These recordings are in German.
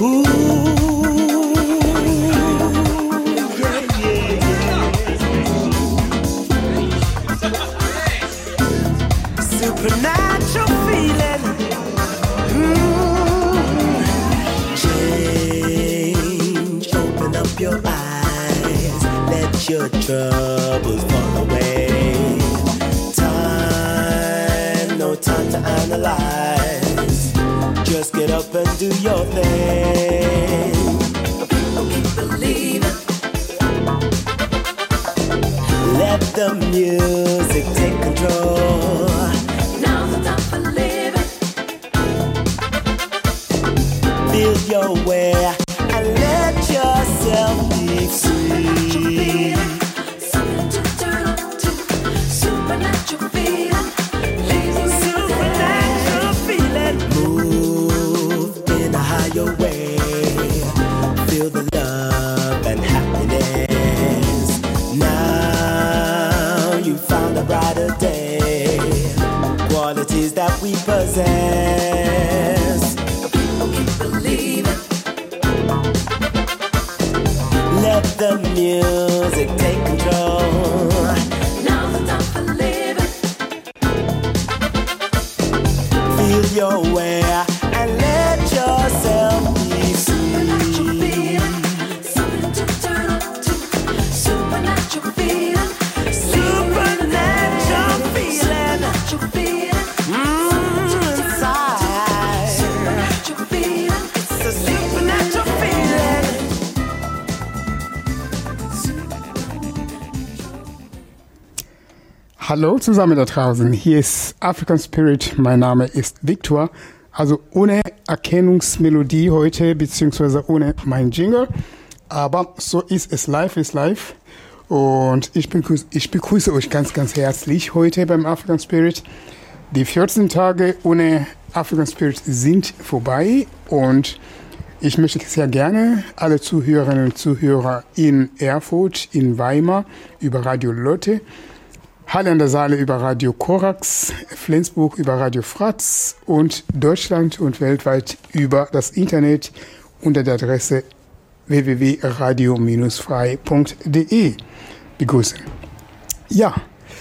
Ooh, yeah. Supernatural feeling. Change, open up your eyes, let your troubles fall away. No time to analyze. Just get up and do your thing. Keep believing. Let the music take control. Now's the time for living. Feel your way and let yourself be free. Something to turn on to. Supernatural feeling. Your way, feel the love and happiness. Now you found a brighter day, qualities that we possess. Keep believing. Let the music take control. Now's the time for living. Feel your way and let yourself be free. Something to turn on to. Supernatural feeling. Supernatural feeling. Supernatural feeling. Inside. Supernatural feeling. It's a supernatural feeling. Hallo zusammen da draußen. Hier ist African Spirit. Mein Name ist Victor. Also ohne Erkennungsmelodie heute, beziehungsweise ohne mein Jingle. Aber so ist es. Live ist live. Und ich begrüße euch ganz, ganz herzlich heute beim African Spirit. Die 14 Tage ohne African Spirit sind vorbei. Und ich möchte sehr gerne alle Zuhörerinnen und Zuhörer in Erfurt, in Weimar über Radio Lotte, Halle an der Saale über Radio Korax, Flensburg über Radio Fratz und Deutschland und weltweit über das Internet unter der Adresse www.radio-frei.de begrüßen. Ja,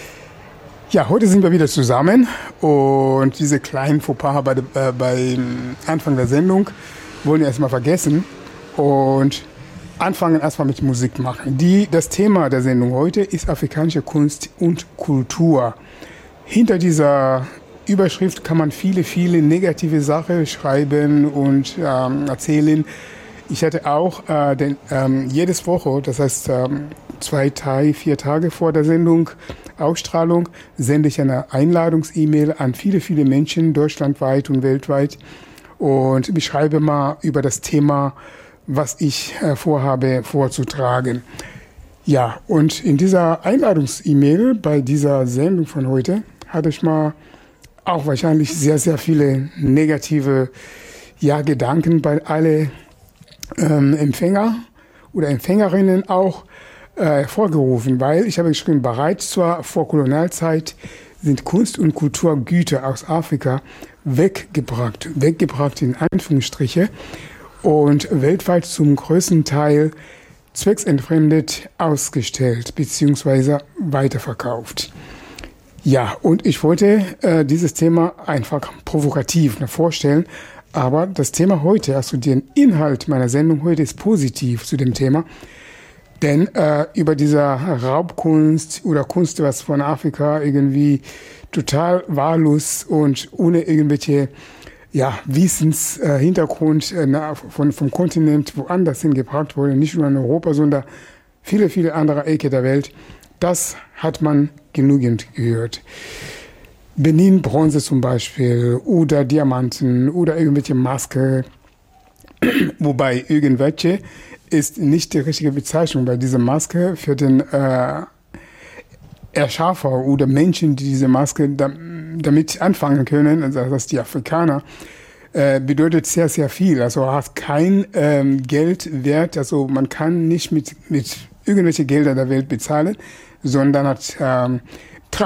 heute sind wir wieder zusammen und diese kleinen Fauxpas beim Anfang der Sendung wollen wir erstmal vergessen und anfangen erstmal mit Musik machen. Das Thema der Sendung heute ist afrikanische Kunst und Kultur. Hinter dieser Überschrift kann man viele, viele negative Sachen schreiben und erzählen. Ich hatte auch jedes Woche, das heißt 2, 3, 4 Tage vor der Sendung, Ausstrahlung, sende ich eine Einladungs-E-Mail an viele, viele Menschen deutschlandweit und weltweit und beschreibe mal über das Thema, was ich vorhabe vorzutragen. Ja, und in dieser Einladungs-E-Mail bei dieser Sendung von heute hatte ich mal auch wahrscheinlich sehr, sehr viele negative Gedanken bei alle Empfänger oder Empfängerinnen auch hervorgerufen, weil ich habe geschrieben, bereits zur Vorkolonialzeit sind Kunst- und Kulturgüter aus Afrika weggebracht in Anführungsstriche, und weltweit zum größten Teil zwecksentfremdet ausgestellt bzw. weiterverkauft. Ja, und ich wollte dieses Thema einfach provokativ vorstellen, aber das Thema heute, also der Inhalt meiner Sendung heute ist positiv zu dem Thema, denn über diese Raubkunst oder Kunst, was von Afrika irgendwie total wahllos und ohne irgendwelche Wissenshintergrund vom Kontinent woanders hingebracht wurde, nicht nur in Europa, sondern viele, viele andere Ecke der Welt. Das hat man genügend gehört. Benin-Bronze zum Beispiel oder Diamanten oder irgendwelche Maske, wobei irgendwelche ist nicht die richtige Bezeichnung, weil diese Maske für den Erschaffer oder Menschen, die diese Maske damit anfangen können, also das die Afrikaner, bedeutet sehr, sehr viel. Also hat kein Geldwert, also man kann nicht mit irgendwelche Gelder der Welt bezahlen, sondern hat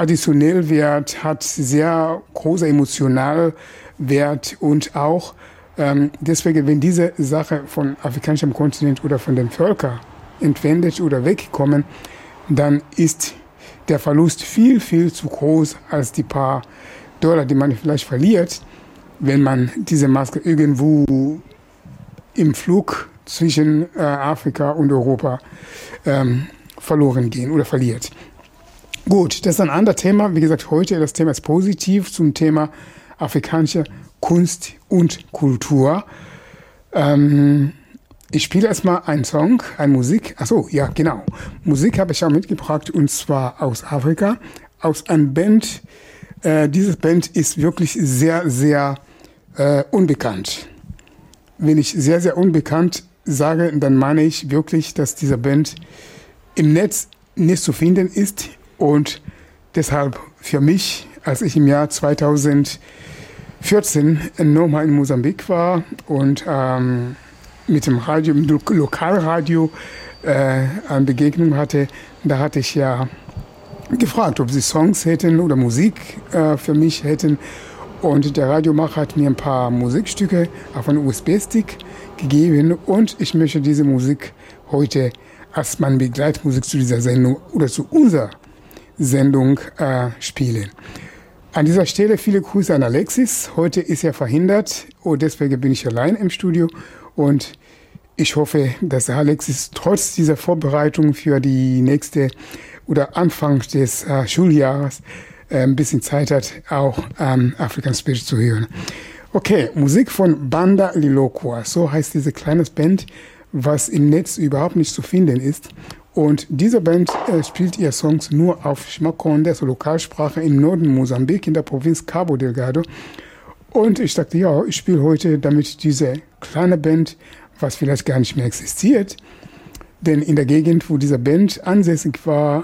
traditionell Wert, hat sehr großer emotional Wert und auch Deswegen, wenn diese Sache von afrikanischem Kontinent oder von den Völkern entwendet oder wegkommen, dann ist der Verlust viel, viel zu groß als die paar Dollar, die man vielleicht verliert, wenn man diese Maske irgendwo im Flug zwischen Afrika und Europa verloren gehen oder verliert. Gut, das ist ein anderes Thema. Wie gesagt, heute das Thema ist positiv zum Thema afrikanische Kunst und Kultur. Ich spiele erstmal einen Song, eine Musik. Achso, ja, genau. Musik habe ich auch mitgebracht und zwar aus Afrika, aus einer Band. Diese Band ist wirklich sehr, sehr unbekannt. Wenn ich sehr, sehr unbekannt sage, dann meine ich wirklich, dass diese Band im Netz nicht zu finden ist und deshalb für mich, als ich im Jahr 2014 nochmal in Mosambik war und mit dem Radio, im Lokalradio eine Begegnung hatte, da hatte ich ja gefragt, ob sie Songs hätten oder Musik für mich hätten. Und der Radiomacher hat mir ein paar Musikstücke auf einen USB-Stick gegeben und ich möchte diese Musik heute als meine Begleitmusik zu dieser Sendung oder zu unserer Sendung spielen. An dieser Stelle viele Grüße an Alexis. Heute ist er verhindert und deswegen bin ich allein im Studio und ich hoffe, dass Alexis trotz dieser Vorbereitung für die nächste oder Anfang des Schuljahres ein bisschen Zeit hat, auch African Spirit zu hören. Okay, Musik von Banda Lilokwa, so heißt diese kleine Band, was im Netz überhaupt nicht zu finden ist. Und diese Band spielt ihre Songs nur auf Shmakonde, also Lokalsprache im Norden Mosambik, in der Provinz Cabo Delgado. Und ich dachte, ja, ich spiele heute damit diese kleine Band, was vielleicht gar nicht mehr existiert. Denn in der Gegend, wo diese Band ansässig war,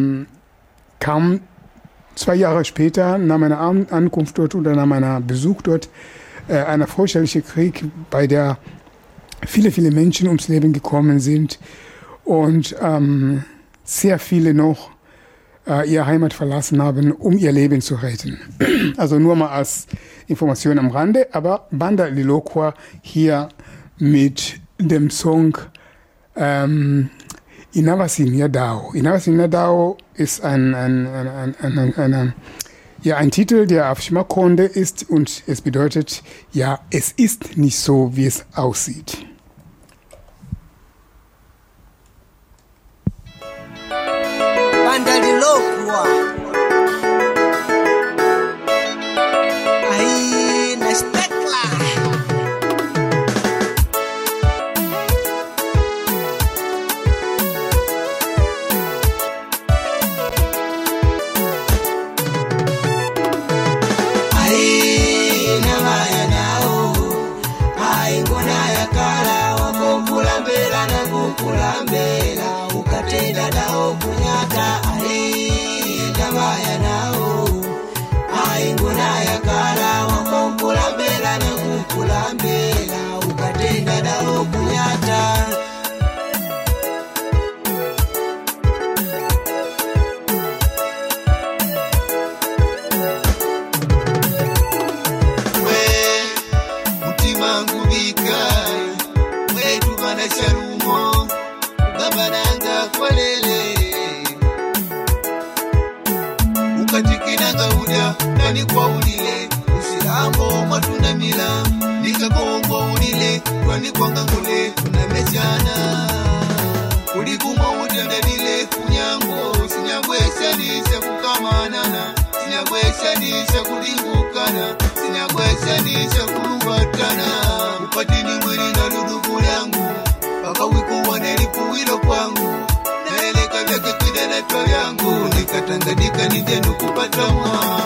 kam 2 Jahre später, nach meiner Ankunft dort oder nach meiner Besuch dort, ein fürchterlicher Krieg, bei der viele, viele Menschen ums Leben gekommen sind und sehr viele noch ihre Heimat verlassen haben, um ihr Leben zu retten. Also nur mal als Information am Rande, aber Banda Lilokwa hier mit dem Song Inavasimia Dao. Inavasimia Dao ist ein Titel, der auf Shmakonde ist und es bedeutet, ja, es ist nicht so, wie es aussieht. Banda Lilokwa. Ai, na stekla. Kulambela ukatenda nao kunyata ndabaya nao ngona yakala wako kulambela na kukulambela ukatenda nao kunyata we mutima ngubika we tubana sharumo Gabananga kwalele ukatikinaga uja nani kwa ulile usilambo matunda mila nikagongo ulile kwani kwanga ngule unamechana ulikumo uja ndadile kunyango sinyagwesha nisha kukamanana sinyagwesha nisha kulingukana sinyagwesha nisha kulubatana upatini mwili na luduku yangu Wiko nelipuwilo kwangu naeleka vyake kidanato yangu nikatangadika nijenu kupata mwa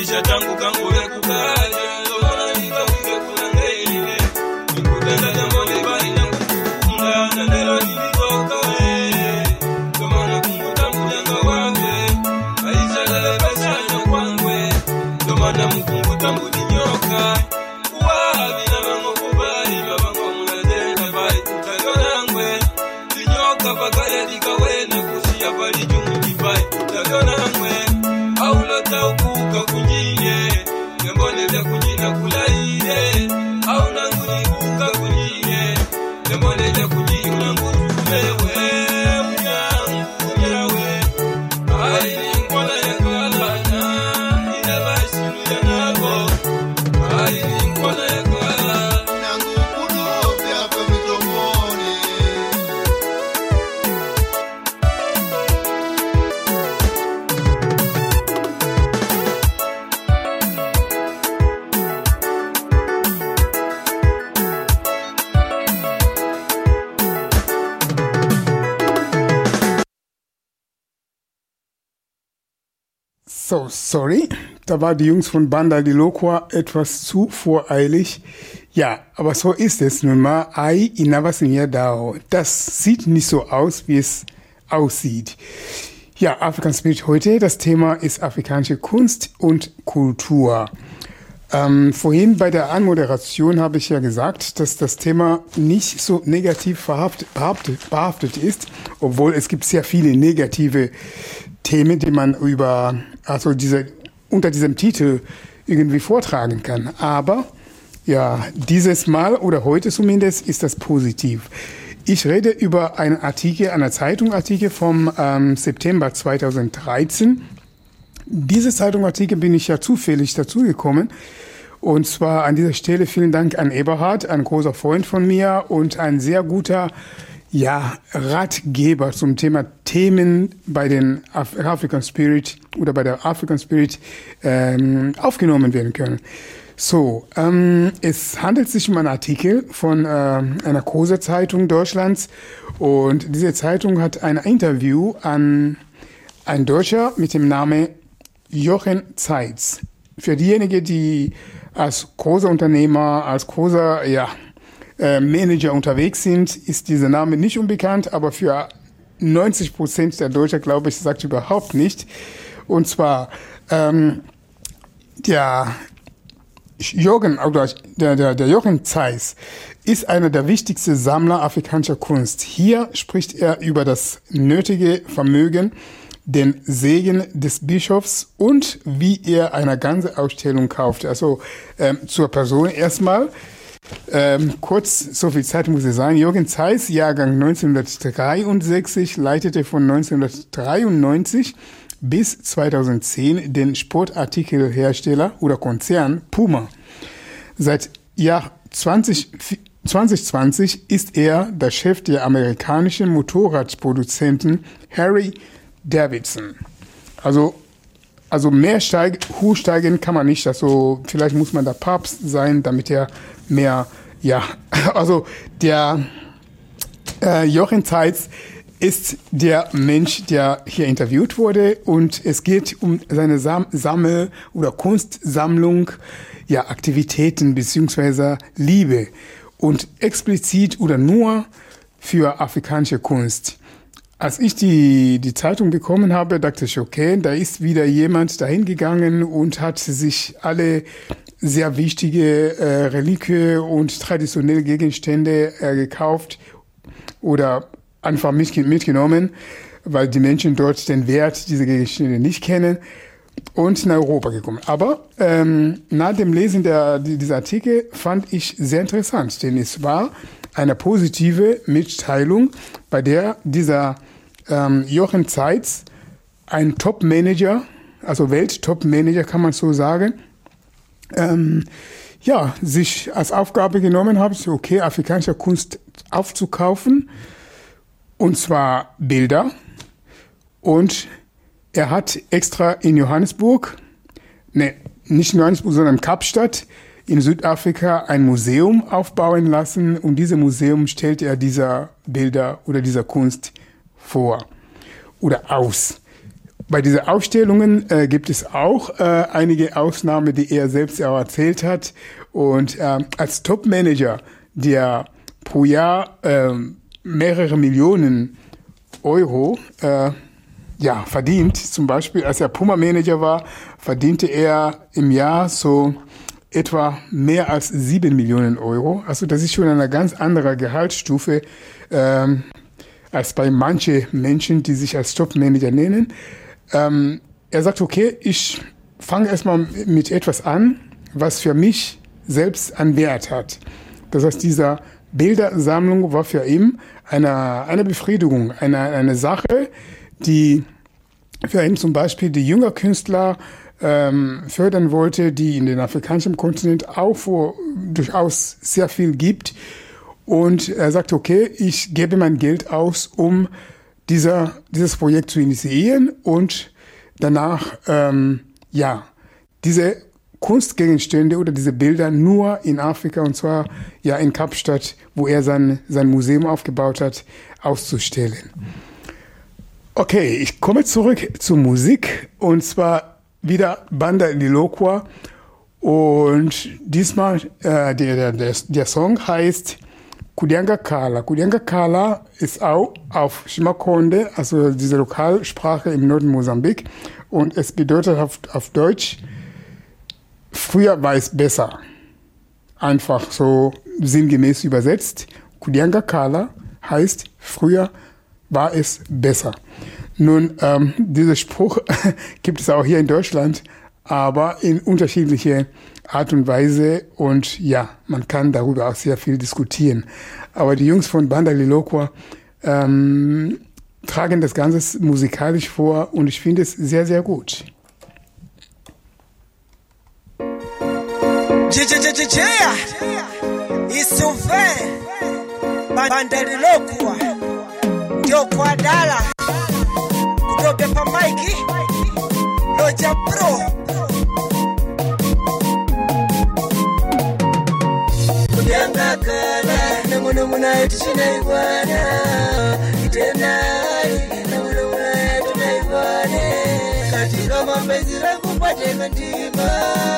Maisha tangu kangule kukaje Lona nika wike kulangeile Nikutenda jambo libari na kukunda Na nero nilitoka Domana kungu tangu janga wange Maisha lele pesha ina kwangwe Domana mkungu tangu dinyoka Uwabi na mango kubali Babango mulajenga bali kutayonangwe Dinyoka bagaya dikawene kusia bali jungu jibai kutayonangwe Aulota ukuka kunjie Ngembone vya kunjina kulaide Auna nguni kuka kunjie Ngembone vya kunjina unangutumewe Unyangu Aini mkwana ya kalana Inabashiru ya nabo Aini mkwana ya kalana Nangu kuno vya pamitongone So, sorry, da war die Jungs von Banda di Loqua etwas zu voreilig. Ja, aber so ist es nun mal. Ai inavasinja dao. Das sieht nicht so aus, wie es aussieht. Ja, African Spirit heute. Das Thema ist afrikanische Kunst und Kultur. Vorhin bei der Anmoderation habe ich ja gesagt, dass das Thema nicht so negativ behaftet ist, obwohl es gibt sehr viele negative Themen, die man unter diesem Titel irgendwie vortragen kann. Aber ja, dieses Mal oder heute zumindest ist das positiv. Ich rede über einen Zeitungartikel vom September 2013. Diese Zeitungartikel bin ich ja zufällig dazugekommen. Und zwar an dieser Stelle vielen Dank an Eberhard, ein großer Freund von mir und ein sehr guter Ratgeber zum Thema Themen bei den African Spirit oder bei der African Spirit aufgenommen werden können. So, es handelt sich um einen Artikel von einer großen Zeitung Deutschlands und diese Zeitung hat ein Interview an ein Deutscher mit dem Namen Jochen Zeitz. Für diejenigen, die als großer Unternehmer, als großer Manager unterwegs sind, ist dieser Name nicht unbekannt, aber für 90% der Deutschen, glaube ich, sagt überhaupt nicht. Und zwar der Jochen Zeitz ist einer der wichtigsten Sammler afrikanischer Kunst. Hier spricht er über das nötige Vermögen, den Segen des Bischofs und wie er eine ganze Ausstellung kauft. Also zur Person erstmal. Kurz, so viel Zeit muss es sein. Jochen Zeitz, Jahrgang 1963, leitete von 1993 bis 2010 den Sportartikelhersteller oder Konzern Puma. Seit Jahr 2020 ist er der Chef der amerikanischen Motorradproduzenten Harley Davidson. Also mehr hochsteigen kann man nicht. Also vielleicht muss man der Papst sein, damit er mehr, also der Jochen Zeitz ist der Mensch, der hier interviewt wurde und es geht um seine Sammel- oder Kunstsammlung, Aktivitäten beziehungsweise Liebe und explizit oder nur für afrikanische Kunst. Als ich die Zeitung bekommen habe, dachte ich, okay, da ist wieder jemand dahin gegangen und hat sich alle sehr wichtige Reliquien und traditionelle Gegenstände gekauft oder einfach mitgenommen, weil die Menschen dort den Wert dieser Gegenstände nicht kennen und nach Europa gekommen. Aber nach dem Lesen dieser Artikel fand ich sehr interessant, denn es war eine positive Mitteilung, bei der dieser Jochen Zeitz, ein Top-Manager, also Welt-Top-Manager kann man so sagen, sich als Aufgabe genommen hat, okay, afrikanische Kunst aufzukaufen, und zwar Bilder. Und er hat extra in Johannesburg, nicht in Johannesburg, sondern in Kapstadt in Südafrika ein Museum aufbauen lassen. Und dieses Museum stellt er dieser Bilder oder dieser Kunst vor oder aus. Bei diesen Ausstellungen gibt es auch einige Ausnahmen, die er selbst auch erzählt hat. Und als Top-Manager, der pro Jahr mehrere Millionen Euro verdient, zum Beispiel als er Puma-Manager war, verdiente er im Jahr so etwa mehr als 7 Millionen Euro. Also das ist schon eine ganz andere Gehaltsstufe als bei manchen Menschen, die sich als Top-Manager nennen. Er sagt, okay, ich fange erstmal mit etwas an, was für mich selbst einen Wert hat. Das heißt, diese Bildersammlung war für ihn eine Befriedigung, eine Sache, die für ihn zum Beispiel die jüngeren Künstler fördern wollte, die in den afrikanischen Kontinent auch durchaus sehr viel gibt. Und er sagt, okay, ich gebe mein Geld aus, um dieses Projekt zu initiieren und danach, diese Kunstgegenstände oder diese Bilder nur in Afrika, und zwar in Kapstadt, wo er sein Museum aufgebaut hat, auszustellen. Okay, ich komme zurück zur Musik, und zwar wieder Banda Lilokwa, und diesmal der Song heißt Kudyanga Kala. Kudyanga Kala ist auch auf Shimakonde, also diese Lokalsprache im Norden Mosambik, und es bedeutet auf Deutsch, früher war es besser. Einfach so sinngemäß übersetzt. Kudyanga Kala heißt, früher war es besser. Nun, dieser Spruch gibt es auch hier in Deutschland, aber in unterschiedliche Art und Weise, und man kann darüber auch sehr viel diskutieren. Aber die Jungs von Banda Lilokwa tragen das Ganze musikalisch vor, und ich finde es sehr, sehr gut. Banda Lilokwa ndio kwa dala kutoka pa Mike Roja Pro Kudyanga Kala nangono munayetu chinaibwana itenai nangono munayetu naibwane katika mapenzi rakupate kantima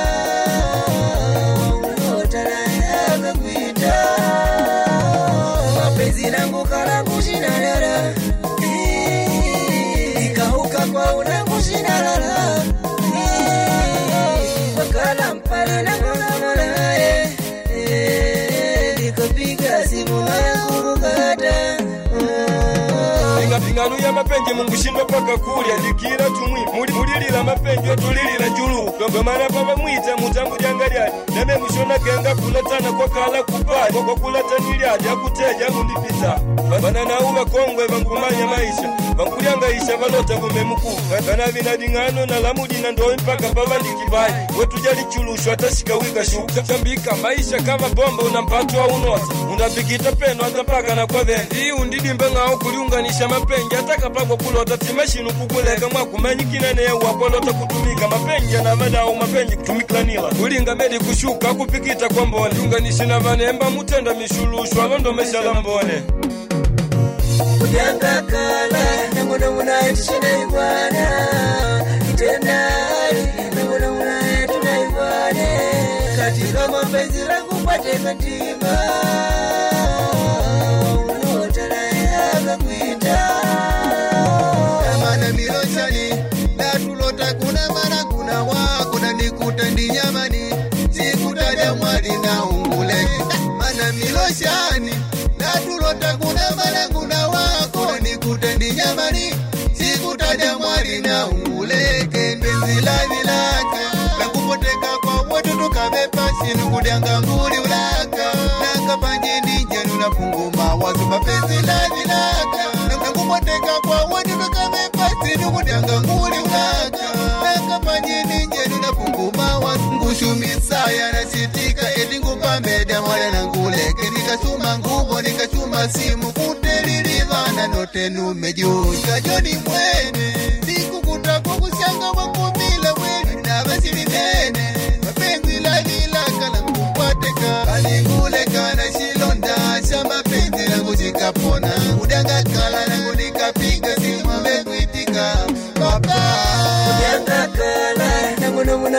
unotaraya kakuita mapenzi nangu kala kushinalala ikauka kwa unakushinalala wakala mpale nangu namalaye nikapiga simu yangu kukata Pinganu ya mapenje Mungu shindwa paka kulia dikira tumwi mulilila mapenje tulilila julu kwa maana baba mwita mutambu jangalia neme mushona genga kulatana kwa kala kupali kwa kulatana ya kuteja mundipita bana na uba kongwe bangumanya maisha bankulyanga isha balota bumemuku kana binadingano na lamudi na ndo mpaka baba ndikibai wetujali chulushwa atashika wika shuka tambika maisha kama bomba unampatwa unota unapikita peno atapaka na kwa vendi undidimbe ngao kuliunganisha mapenje ataka pako kulota timashinu kukuleka mwakumanyi kinene wakolota kutumika mapenje na madao mapenje kutumika nila kulinga medi kushuka kupikita kwa mbone unganishi na vanemba mutenda mishulushwa londo meshala mbone Kudyanga Kala nangono munayetu chinaibwana itenai nangono munayetu naibwane katika mapenzi rakupate kantima unotaraya kakuita Amana miloshani natulota kuna mana kuna wako na nikuta ndinyamani sikutaja mwali na ungule mana miloshani natulota kuna mana kuna wako na nikuta ndinyamani sikutaja mwali na ungule kendenzi la vilaka na kupoteka kwa watu tukabepa sinu kudyanga nguli ulaka na kapanje ndijenu na punguma wazo mapenzi la vilaka na kupoteka kwa watu tukabepa sinu kudyanga nguli ulaka na kapanje ndijenu na punguma wazo ngushumisaya na sitika eti ngupameda mwale na nguleke nikasuma nguvo nikasuma simu kutelilivana note numejuka joni mwene nikukuta kwa kushanga wakumila wene na basili nene mapenzi la vilaka na kupateka alinguleka na shilonda shamba penzi na kushikapona Kudyanga Kala na kunikapiga simu mekuitika papa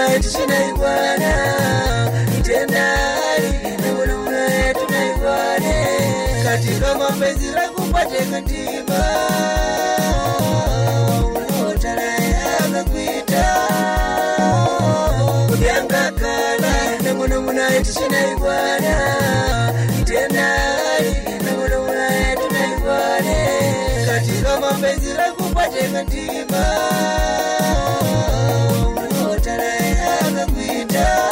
yetu tunaibwana itendali nangonamuna yetu tunaibwane katika mapenzi lakupate katima unaotalaye akakwita kudiangakala nangonamuna yetu tunaibwana itendali nangonamuna yetu tunaibwane katika mapenzi lakupate katima unaotalaye akakwita.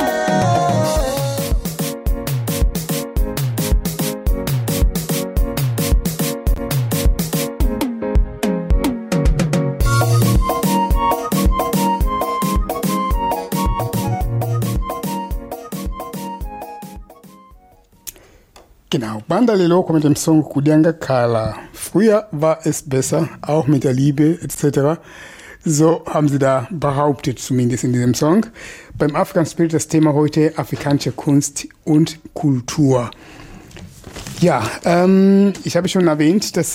Genau, Banda Leloko mit dem Song Kudianga Kala. Früher war es besser, auch mit der Liebe etc. So haben sie da behauptet, zumindest in diesem Song. Beim Afghan spielt das Thema heute afrikanische Kunst und Kultur. Ja, ich habe schon erwähnt, dass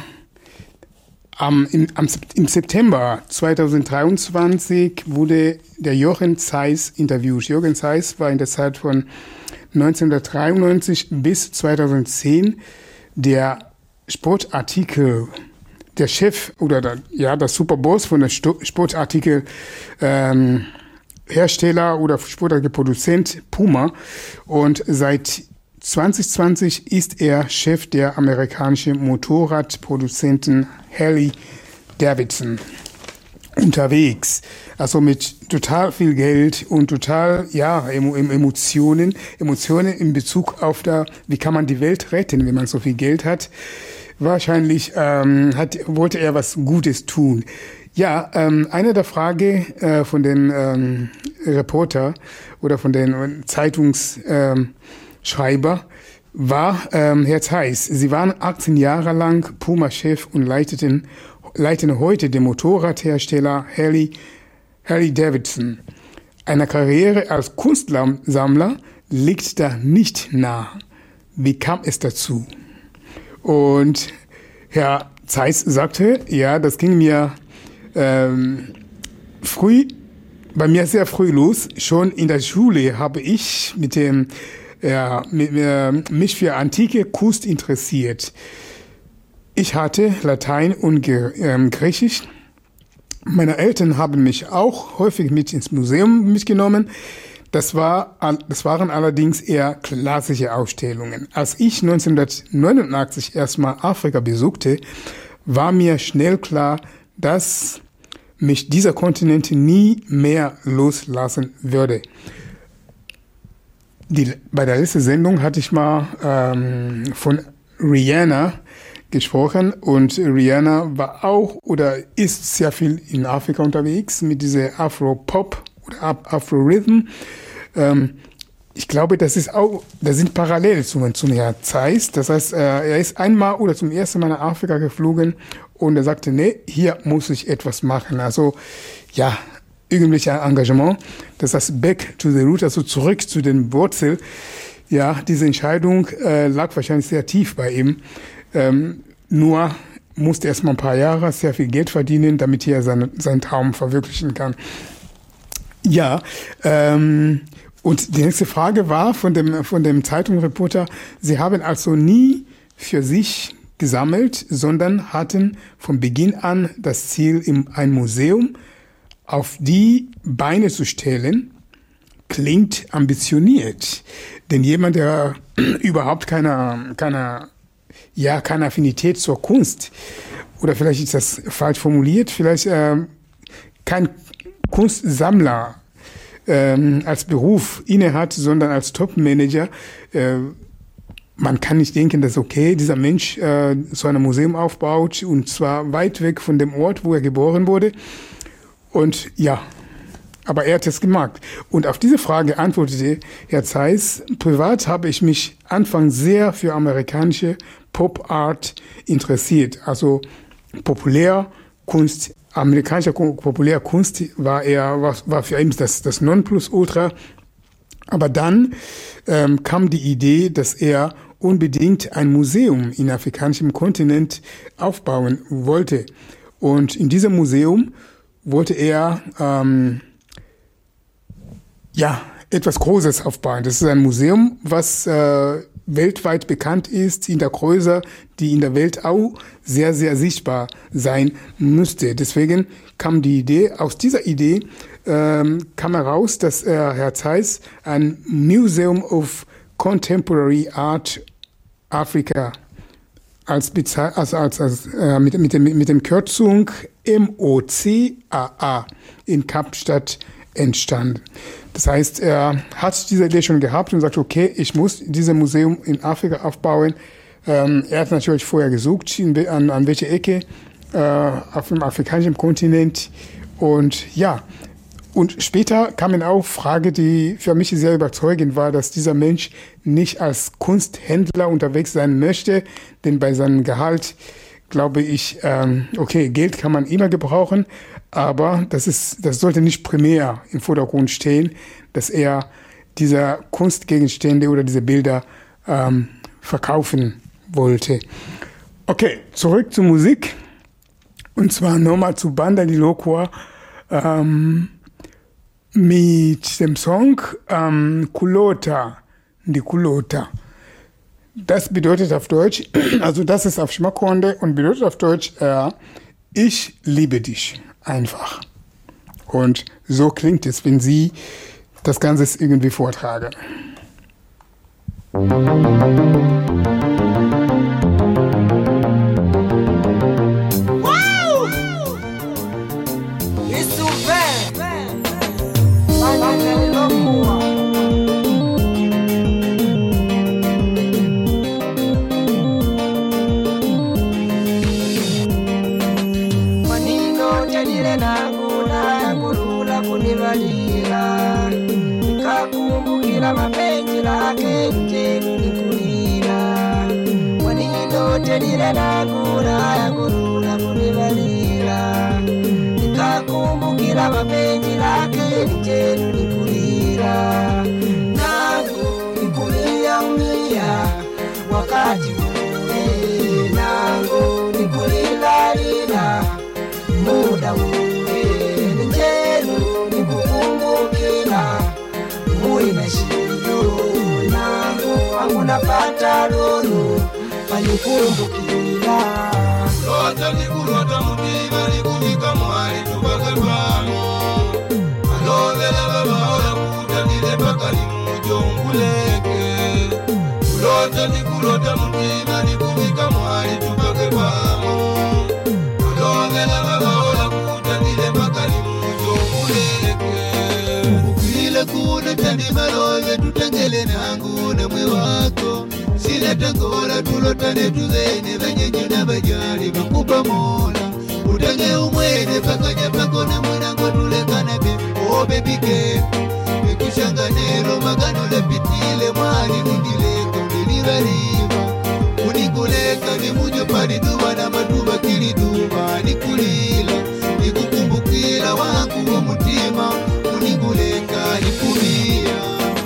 im September 2023 wurde der Jochen Zeiss interviewt. Jochen Zeiss war in der Zeit von 1993 bis 2010 der Sportartikel, der Chef oder der Superboss von der Sportartikel Hersteller oder Sportartikelproduzent Puma, und seit 2020 ist er Chef der amerikanischen Motorradproduzenten Harley Davidson unterwegs. Also mit total viel Geld und total, Emotionen in Bezug auf wie kann man die Welt retten, wenn man so viel Geld hat. Wahrscheinlich wollte er was Gutes tun. Ja, eine der Fragen von den Reporter oder von den Zeitungsschreiber war Herr Zeiss. Sie waren 18 Jahre lang Puma-Chef und leiten heute den Motorradhersteller Harley Davidson. Eine Karriere als Kunstsammler liegt da nicht nah. Wie kam es dazu? Und Herr Zeiss sagte, ja, das ging mir bei mir sehr früh los. Schon in der Schule habe ich mich für antike Kunst interessiert. Ich hatte Latein und Griechisch. Meine Eltern haben mich auch häufig mit ins Museum mitgenommen. Das waren allerdings eher klassische Ausstellungen. Als ich 1989 erstmal Afrika besuchte, war mir schnell klar, dass mich dieser Kontinent nie mehr loslassen würde. Bei der letzten Sendung hatte ich mal von Rihanna gesprochen, und Rihanna war auch oder ist sehr viel in Afrika unterwegs mit dieser Afro-Pop oder Afro-Rhythm. Ich glaube, das sind parallel zum Herrn Zeiss. Das heißt, er ist einmal oder zum ersten Mal nach Afrika geflogen und er sagte, nee, hier muss ich etwas machen. Also, ja, irgendwelche Engagement. Das heißt, back to the root, also zurück zu den Wurzeln. Ja, diese Entscheidung lag wahrscheinlich sehr tief bei ihm. Nur musste erst mal ein paar Jahre sehr viel Geld verdienen, damit er seinen Traum verwirklichen kann. Ja, und die nächste Frage war von dem Zeitungsreporter, Sie haben also nie für sich gesammelt, sondern hatten von Beginn an das Ziel, ein Museum auf die Beine zu stellen. Klingt ambitioniert, denn jemand, der überhaupt keine Affinität zur Kunst, oder vielleicht ist das falsch formuliert, vielleicht kein Kunstsammler als Beruf innehat, sondern als Top-Manager, man kann nicht denken, dass okay, dieser Mensch so ein Museum aufbaut, und zwar weit weg von dem Ort, wo er geboren wurde. Und ja, aber er hat es gemacht. Und auf diese Frage antwortete Herr Zeiss, privat habe ich mich anfangs sehr für amerikanische Pop-Art interessiert. Also Populärkunst, amerikanische Populärkunst war für ihn das Nonplusultra. Aber dann kam die Idee, dass er unbedingt ein Museum in afrikanischem Kontinent aufbauen wollte. Und in diesem Museum wollte er ja, etwas Großes aufbauen. Das ist ein Museum, was weltweit bekannt ist, in der Größe, die in der Welt auch sehr, sehr sichtbar sein müsste. Deswegen kam die Idee, aus dieser Idee kam heraus, dass Herr Zeiss ein Museum of Contemporary Art Africa mit dem Kürzung MOCAA in Kapstadt entstanden. Das heißt, er hat diese Idee schon gehabt und sagt, okay, ich muss dieses Museum in Afrika aufbauen. Er hat natürlich vorher gesucht, an welche Ecke auf dem afrikanischen Kontinent. Und ja, und später kamen auch Fragen, die für mich sehr überzeugend war, dass dieser Mensch nicht als Kunsthändler unterwegs sein möchte, denn bei seinem Gehalt glaube ich, okay, Geld kann man immer gebrauchen, aber das sollte nicht primär im Vordergrund stehen, dass er diese Kunstgegenstände oder diese Bilder verkaufen wollte. Okay, zurück zur Musik. Und zwar nochmal zu Banda di Locua mit dem Song Kulota, die Kulota. Das bedeutet auf Deutsch, also das ist auf Shmakonde und bedeutet auf Deutsch, ich liebe dich, einfach. Und so klingt es, wenn Sie das Ganze irgendwie vortragen. Wow! It's so bad. Manino tenile nangu na ngurula kunivalira, nikakumbukila mapenzi lake nje nikulira. Manino tenile nangu na ngurula kunivalira, nikakumbukila mapenzi lake nje nikulira. Nangu nikulia umia wakati ule, nangu nikulila lila muda ule, njenu nikukumbukila muina shiyo. Nangu angunapata lulu panikumbukila. Lota nikulota mutima nikuvika mwali tubake pamo. Alovela baba ola kuta nile paka ni mujonguleke. Lota nikulota mutima nikuvika mwali tubake pamo. Alovela baba ola kuta nile paka ni mujonguleke. Ukile kune tandi maloze tutengele nangu na mwe wako. Sile tangora tulotane tuzene banyenye na bajali bakupa mola. Utenge umwene pakanya pakone mwanango tulekana be. Oh baby ke mekushanga nero magano lepitile mwali nindileka unilivaliva. Unikuleka ni mujo pari duwa na maduba kiliduwa. Nikulila nikukumbukila wangu wa mutima. Unikuleka nikumia.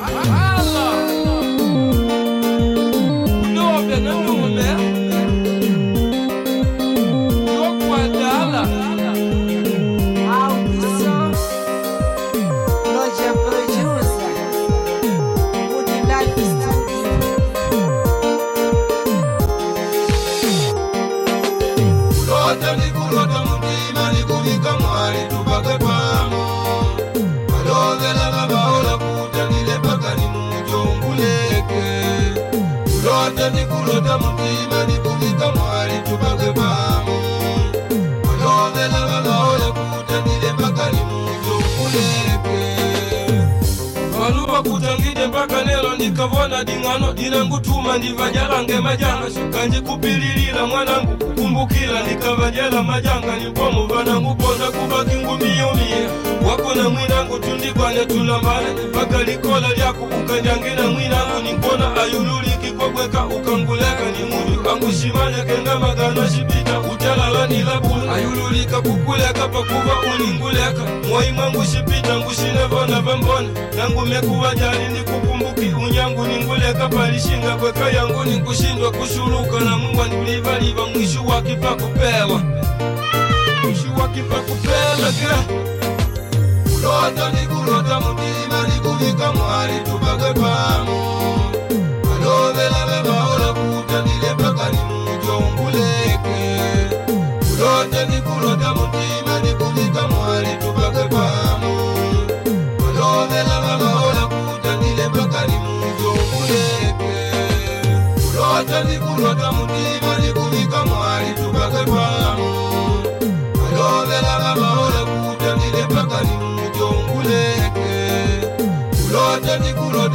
Nikulota mutima nikuvika mwali tubake pamo. Alovela baba ola kuta nile paka ni mujonguleke. Kulota nikulota mutima nikuvika mwali tubake pamo. Alovela baba ola kuta nile paka ni mujonguleke. Waluba kutangide mpaka nelo nikavona dingano dinangutuma ndivajalange majanga. Shukanji kupililila mwanangu kukumbukila nikavajala majanga. Nipomu vanangu ponda kubaki ngumiyomie. Wako na mwinangu tundikwane tulambane. Paka likola liaku ukanjangina mwinangu. Nikona ayululi kikogweka ukanguleka. Ni muju angushimanya kenda magana shibita. Utalala nilabula ayululika kukuleka pakuva uninguleka. Mwai mangu shibita ngushinevona vambona. Nangu mekuwa jali nikukumbuki unyangu ninguleka palishinga kweka yangu nikushindwa kushuruka na Mungu nilivaliva mwisho wakipa kupewa. Mwisho wakipa kupewa kira. Kulota nikulota mutima nikuvika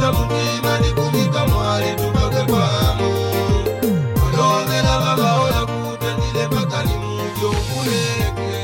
Kuta mutima ni kunika mwali tupake kwamu Olongela baba ola kutendile paka ni muvyo kuleke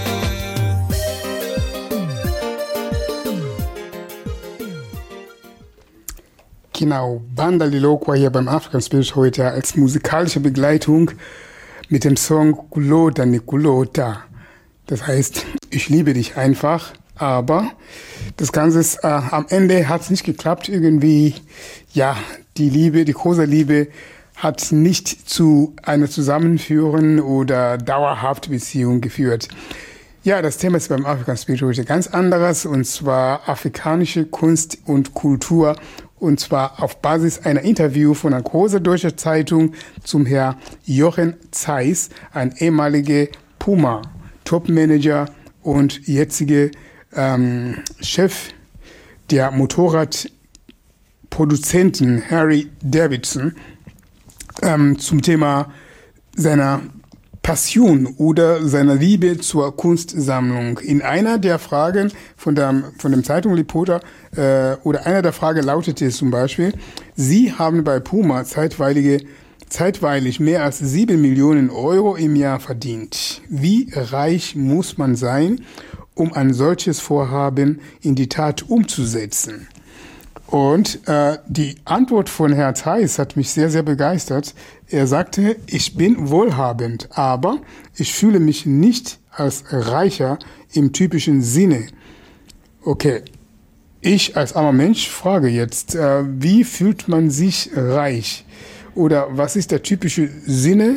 Genau, Banda Lilokwa hier beim African Spirit heute als musikalische Begleitung mit dem Song Kulota ni Kulota. Das heißt, ich liebe dich einfach, aber das Ganze ist, am Ende hat es nicht geklappt irgendwie. Ja, die Liebe, die große Liebe hat nicht zu einer zusammenführenden oder dauerhaften Beziehung geführt. Ja, das Thema ist beim African Spirit heute ganz anderes, und zwar afrikanische Kunst und Kultur, und zwar auf Basis einer Interview von einer großen deutschen Zeitung zum Herrn Jochen Zeiss, ein ehemaliger Puma-Topmanager und jetziger Chef der Motorradproduzenten Harley Davidson, zum Thema seiner Passion oder seiner Liebe zur Kunstsammlung. In einer der Fragen von dem Zeitungsreporter oder einer der Fragen lautete zum Beispiel: Sie haben bei Puma zeitweilig mehr als 7 Millionen Euro im Jahr verdient. Wie reich muss man sein, um ein solches Vorhaben in die Tat umzusetzen? Und die Antwort von Herrn Zeiss hat mich sehr, sehr begeistert. Er sagte, ich bin wohlhabend, aber ich fühle mich nicht als reicher im typischen Sinne. Okay, ich als armer Mensch frage jetzt, wie fühlt man sich reich? Oder was ist der typische Sinne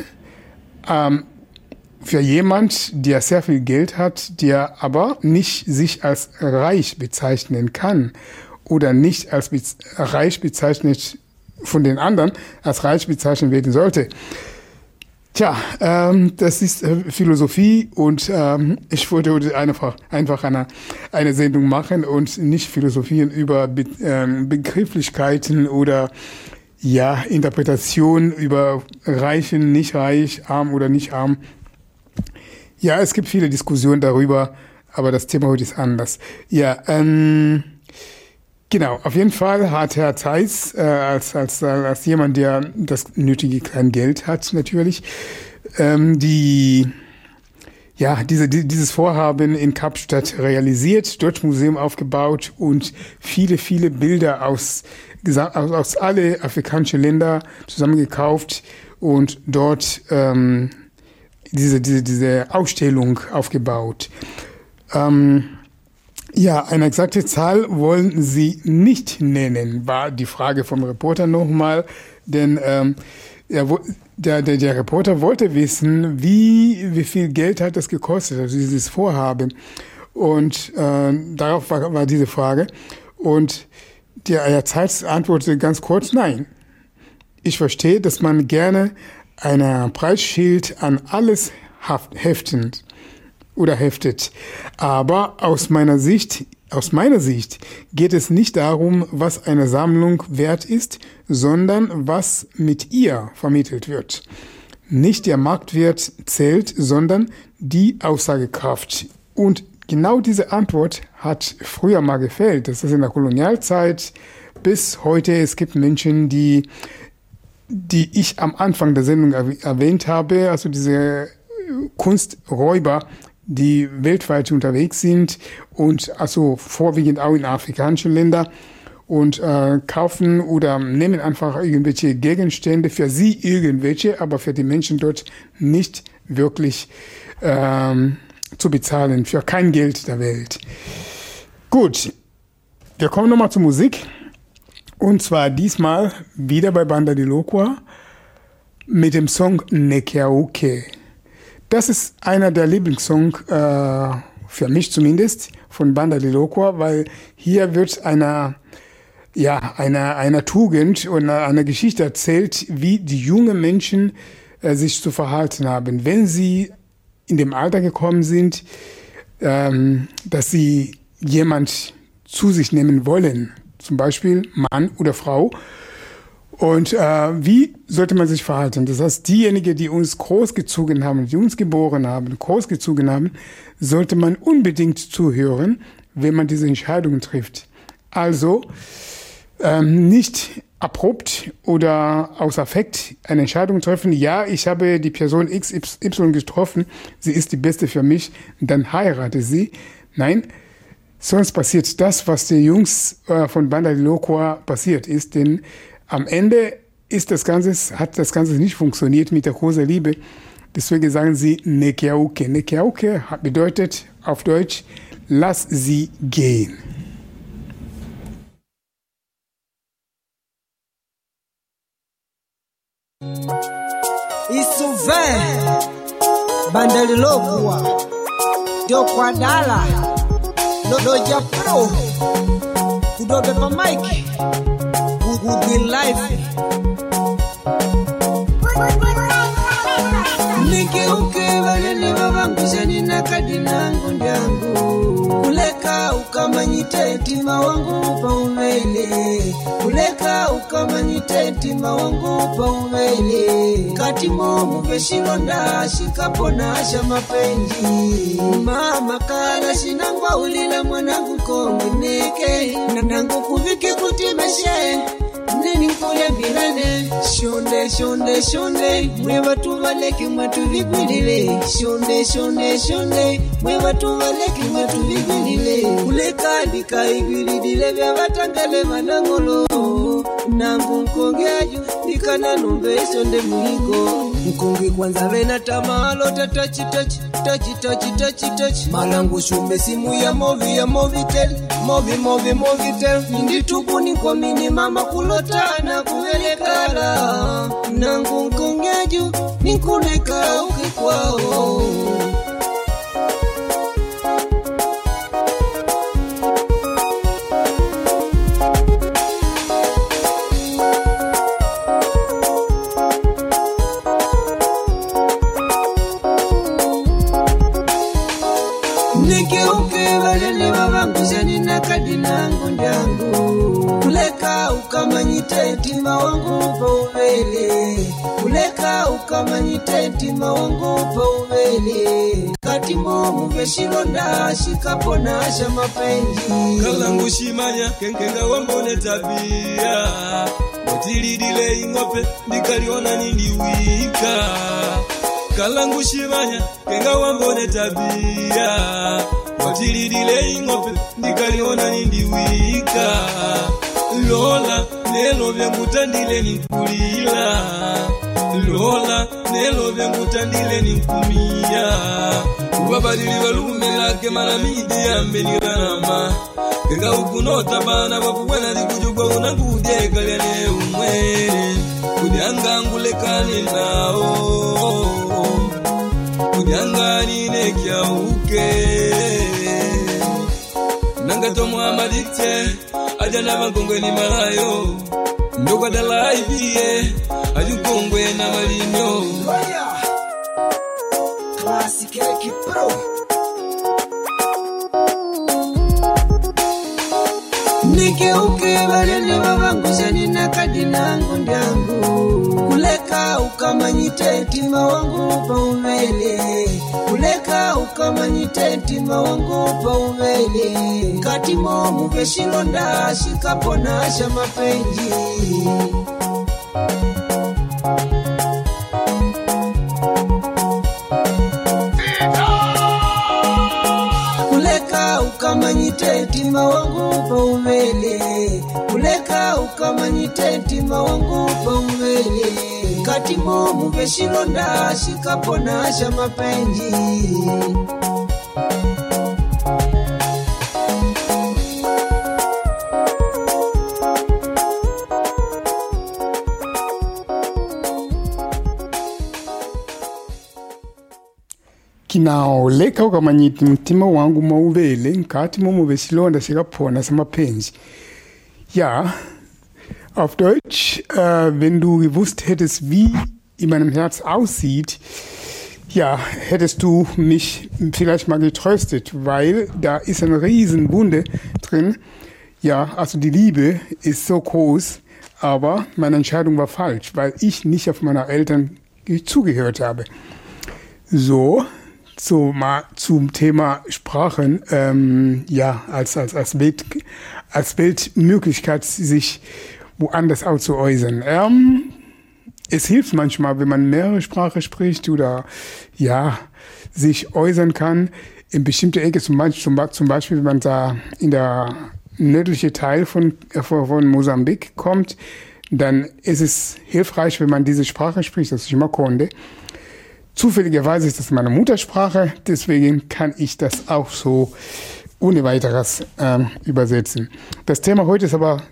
für jemand, der sehr viel Geld hat, der aber nicht sich als reich bezeichnen kann? Oder nicht als reich bezeichnet von den anderen, als reich bezeichnet werden sollte. Tja, das ist Philosophie, und ich wollte heute einfach eine Sendung machen und nicht philosophieren über Begrifflichkeiten oder ja, Interpretationen über Reichen, nicht reich, arm oder nicht arm. Ja, es gibt viele Diskussionen darüber, aber das Thema heute ist anders. Ja, genau, auf jeden Fall hat Herr Zeiss, als jemand, der das nötige Kleingeld hat, natürlich, dieses Vorhaben in Kapstadt realisiert, dort Museum aufgebaut und viele, viele Bilder aus alle afrikanischen Länder zusammengekauft und dort diese Ausstellung aufgebaut. Ja, eine exakte Zahl wollen Sie nicht nennen, war die Frage vom Reporter nochmal, denn der Reporter wollte wissen, wie viel Geld hat das gekostet, also dieses Vorhaben. Und darauf war diese Frage. Und der Zeiss antwortete ganz kurz, nein. Ich verstehe, dass man gerne ein Preisschild an alles heftet. Aber aus meiner Sicht geht es nicht darum, was eine Sammlung wert ist, sondern was mit ihr vermittelt wird. Nicht der Marktwert zählt, sondern die Aussagekraft. Und genau diese Antwort hat früher mal gefehlt. Das ist in der Kolonialzeit bis heute. Es gibt Menschen, die ich am Anfang der Sendung erwähnt habe, also diese Kunsträuber, die weltweit unterwegs sind und also vorwiegend auch in afrikanischen Ländern und kaufen oder nehmen einfach irgendwelche Gegenstände, für sie irgendwelche, aber für die Menschen dort nicht wirklich zu bezahlen, für kein Geld der Welt. Gut, wir kommen nochmal zur Musik, und zwar diesmal wieder bei Banda Lilokwa mit dem Song Nekeauke. Das ist einer der Lieblingssongs, für mich zumindest, von Banda Lilokwa, weil hier wird einer Tugend und einer Geschichte erzählt, wie die jungen Menschen sich zu verhalten haben, wenn sie in dem Alter gekommen sind, dass sie jemand zu sich nehmen wollen, zum Beispiel Mann oder Frau. Und wie sollte man sich verhalten? Das heißt, diejenigen, die uns großgezogen haben, die uns geboren haben, großgezogen haben, sollte man unbedingt zuhören, wenn man diese Entscheidungen trifft. Also, nicht abrupt oder aus Affekt eine Entscheidung treffen, ja, ich habe die Person XY getroffen, sie ist die Beste für mich, dann heirate sie. Nein, sonst passiert das, was den Jungs von Banda Lokoa passiert ist, denn am Ende hat das Ganze nicht funktioniert mit der großen Liebe. Deswegen sagen sie Nekiauke. Nekiauke bedeutet auf Deutsch, lass sie gehen. Isuve Banda Lokoa Dokwadala Lodoja Pro Kudobe pa Mike Good life Nikiuke waleni wavanguzeni na kadinangu ndangu Kuleka ukamanyite tima wangu pa umele Kuleka ukamanyite tima wangu pa umele Katimo muveshilonda shikapona asha mapenji Mama kala shinangwa ulila mwanangu kongeneke Nanangu kuvike kutimeshe Nini kule bilane Shonde, shonde, shonde Mwe watu waleki mwetu vigwilile Shonde, shonde, shonde Mwe watu waleki mwetu vigwilile Kuleka dika igwilidile vya watangale manangolo Nangu mkongeaju dika nanombe shonde muhigo Mkonge kwanza vena tamalo tatachi tachi Tachi tachi tachi tachi Malangu shume simu ya movi tel Movi tel Nindi tupu ni kwa mini mama kulota na kuelekala Nangu mkongeaju nikuneka ukikwao Nikiuke walele wavanguzeni na kadinangu ndangu Kuleka ukamanyite tima wangu pa uvele Kuleka ukamanyite tima wangu pa uvele Katimo muveshilonda shikapona asha mapenji Kalangu shimanya kenkenga wambone tabia Motilidile ingope ndikaliona niliwika Kalangu shimanya kenga wambone tabia Motilidile ingope ndikaliona niliwika Lola nelo vyangutandile nikulila Lola nelo vyangutandile nikumia Ubabadili walume lake maramidi ya mbeniranama Kenga ukunota bana wakuwena likujugwa unangudye kalyane umwene Kudyanga ngulekani nao Kudyanga nine kia uke Nangato muhamadikte Ajana mangongwe ni marayo Ndoka dala ibie Ajukongwe na malinyo Classic Eki Pro Nikiuke walele wavanguzeni na kadinangu ndangu Kuleka ukamanyite tima wangu pa umele Kuleka ukamanyite tima wangu pa umele Katimo muveshilonda shikapona asha mapenji Kuleka ukamanyite tima wangu pa umele Kuleka ukamanyite tima wangu pa umele Katimo muveshilonda shikapona asha mapenji Kinaoleka ukamanyite mtima wangu mauvele nkati muveshilonda shikapona samapenzi. Ja, auf Deutsch, wenn du gewusst hättest, wie in meinem Herz aussieht, ja, hättest du mich vielleicht mal getröstet, weil da ist eine Riesenwunde drin. Ja, also die Liebe ist so groß, aber meine Entscheidung war falsch, weil ich nicht auf meine Eltern zugehört habe. So, So, mal zum Thema Sprachen, als Bildmöglichkeit, sich woanders auch zu äußern. Es hilft manchmal, wenn man mehrere Sprachen spricht oder, sich äußern kann. In bestimmte Ecke, zum Beispiel, wenn man da in der nördliche Teil von Mosambik kommt, dann ist es hilfreich, wenn man diese Sprache spricht, das ist Chimakonde. Zufälligerweise ist das meine Muttersprache, deswegen kann ich das auch so ohne weiteres übersetzen. Das Thema heute ist aber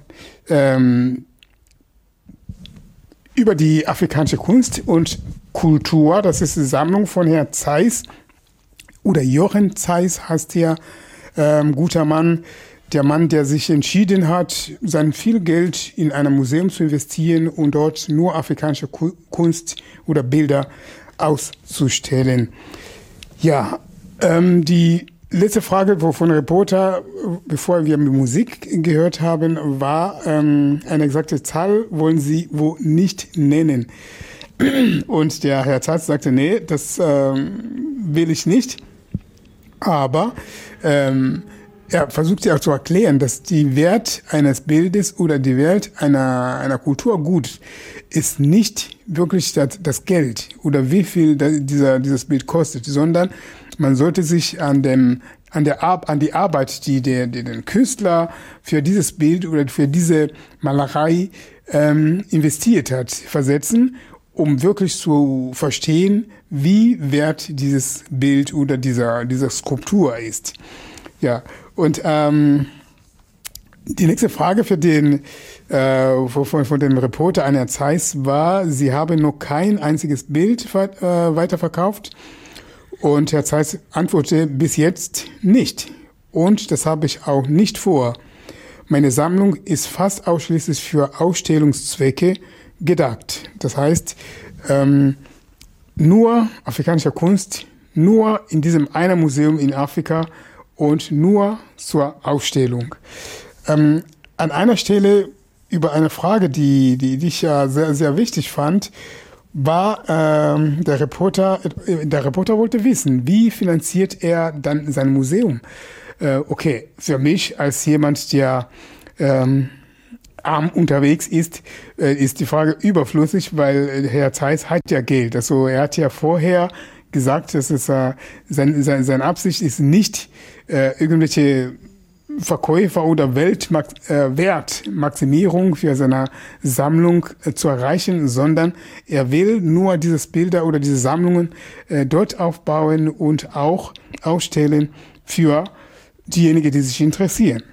über die afrikanische Kunst und Kultur. Das ist eine Sammlung von Herrn Zeiss oder Jochen Zeiss heißt der, guter Mann. Der Mann, der sich entschieden hat, sein viel Geld in einem Museum zu investieren und dort nur afrikanische Kunst oder Bilder auszustellen. Ja, die letzte Frage von Reporter, bevor wir Musik gehört haben, war, eine exakte Zahl wollen Sie wohl nicht nennen. Und der Herr Zatz sagte, nee, das will ich nicht. Aber er versucht ja auch zu erklären, dass die Wert eines Bildes oder die Wert einer Kulturgut ist nicht wirklich das Geld oder wie viel dieses Bild kostet, sondern man sollte sich an die Arbeit, die den Künstler für dieses Bild oder für diese Malerei investiert hat, versetzen, um wirklich zu verstehen, wie wert dieses Bild oder dieser Skulptur ist. Ja, und die nächste Frage von dem Reporter Anja Zeiss war, sie habe noch kein einziges Bild weiterverkauft. Und Herr Zeiss antwortete, bis jetzt nicht. Und das habe ich auch nicht vor. Meine Sammlung ist fast ausschließlich für Ausstellungszwecke gedacht. Das heißt, nur afrikanische Kunst, nur in diesem einen Museum in Afrika und nur zur Ausstellung. An einer Stelle über eine Frage, die ich ja sehr, sehr wichtig fand, war der Reporter wollte wissen, wie finanziert er dann sein Museum? Okay, für mich als jemand, der arm unterwegs ist die Frage überflüssig, weil Herr Zeiss hat ja Geld. Also er hat ja vorher gesagt, dass es seine Absicht ist nicht irgendwelche Verkäufer oder Wertmaximierung für seine Sammlung zu erreichen, sondern er will nur dieses Bilder oder diese Sammlungen dort aufbauen und auch ausstellen für diejenigen, die sich interessieren.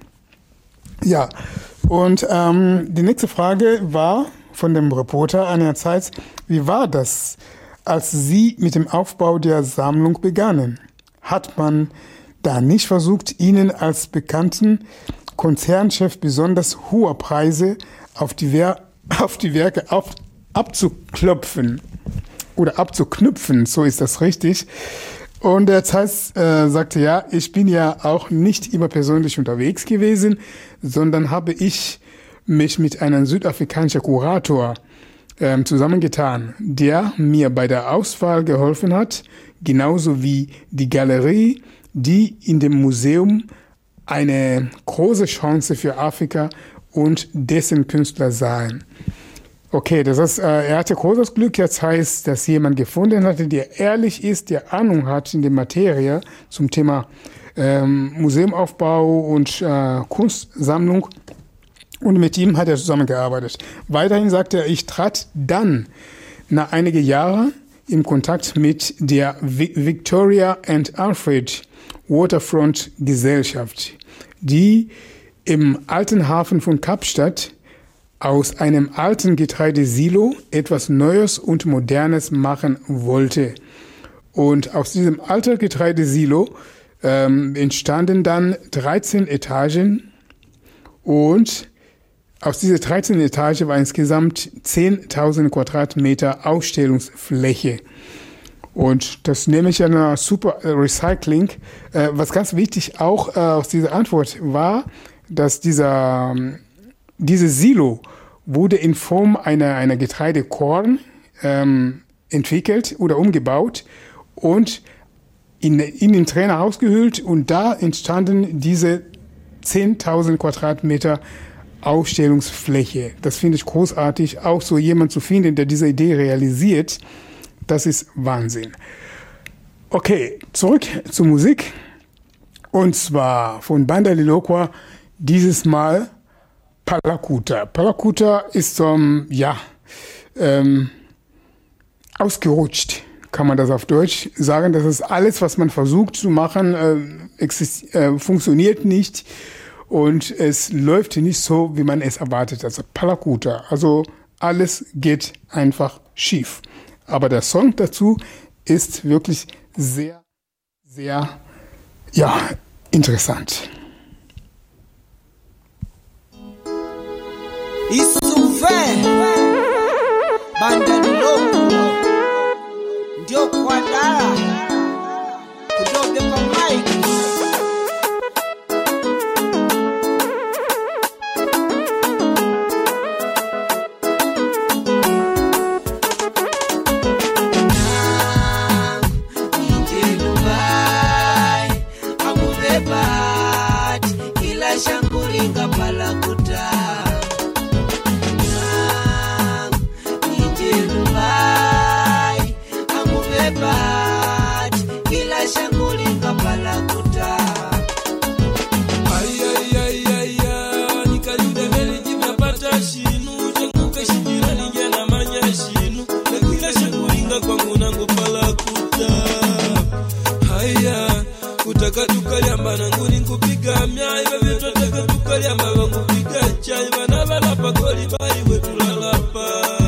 Ja, und die nächste Frage war von dem Reporter Anja Zeiss, wie war das, als Sie mit dem Aufbau der Sammlung begannen? Hat man da nicht versucht, Ihnen als bekannten Konzernchef besonders hohe Preise auf die Werke abzuklopfen oder abzuknüpfen, so ist das richtig. Und der Zeiss sagte, ja, ich bin ja auch nicht immer persönlich unterwegs gewesen, sondern habe ich mich mit einem südafrikanischen Kurator zusammengetan, der mir bei der Auswahl geholfen hat, genauso wie die Galerie, die in dem Museum eine große Chance für Afrika und dessen Künstler sahen. Okay, das heißt, er hatte großes Glück, das heißt, dass jemand gefunden hatte, der ehrlich ist, der Ahnung hat in der Materie zum Thema Museumaufbau und Kunstsammlung. Und mit ihm hat er zusammengearbeitet. Weiterhin sagte er, ich trat dann nach einigen Jahren in Kontakt mit der Victoria and Alfred Waterfront Gesellschaft, die im alten Hafen von Kapstadt aus einem alten Getreidesilo etwas Neues und Modernes machen wollte. Und aus diesem alten Getreidesilo entstanden dann 13 Etagen und aus dieser 13 Etage war insgesamt 10.000 Quadratmeter Ausstellungsfläche. Und das nehme ich einer super Recycling. Was ganz wichtig auch aus dieser Antwort war, dass diese Silo wurde in Form einer Getreidekorn entwickelt oder umgebaut und in den Trainer rausgehüllt und da entstanden diese 10.000 Quadratmeter Ausstellungsfläche. Das finde ich großartig. Auch so jemand zu finden, der diese Idee realisiert, das ist Wahnsinn. Okay, zurück zur Musik. Und zwar von Banda Liloqua, dieses Mal Palakuta. Palakuta ist ausgerutscht, kann man das auf Deutsch sagen. Das ist alles, was man versucht zu machen, funktioniert nicht und es läuft nicht so, wie man es erwartet. Also Palakuta, also alles geht einfach schief. Aber der Song dazu ist wirklich sehr, sehr, interessant. Isuve Banda Liloqua ndio kwa dala kudoge pa maiki. Shangulinga Palakuta Nijerubai Amubebat Kila shangulinga Palakuta Ayayayaya Nikayude meliji mnapata shinu Changuke shimira ningena manya shinu Na kila shangulinga kwangu nangu Palakuta Haya Kutaka tukaliamba nangu ninkupiga mnyai Bebe tutaka tukaliamba wangu piga chai Bana balapa koli bari wetu lalapa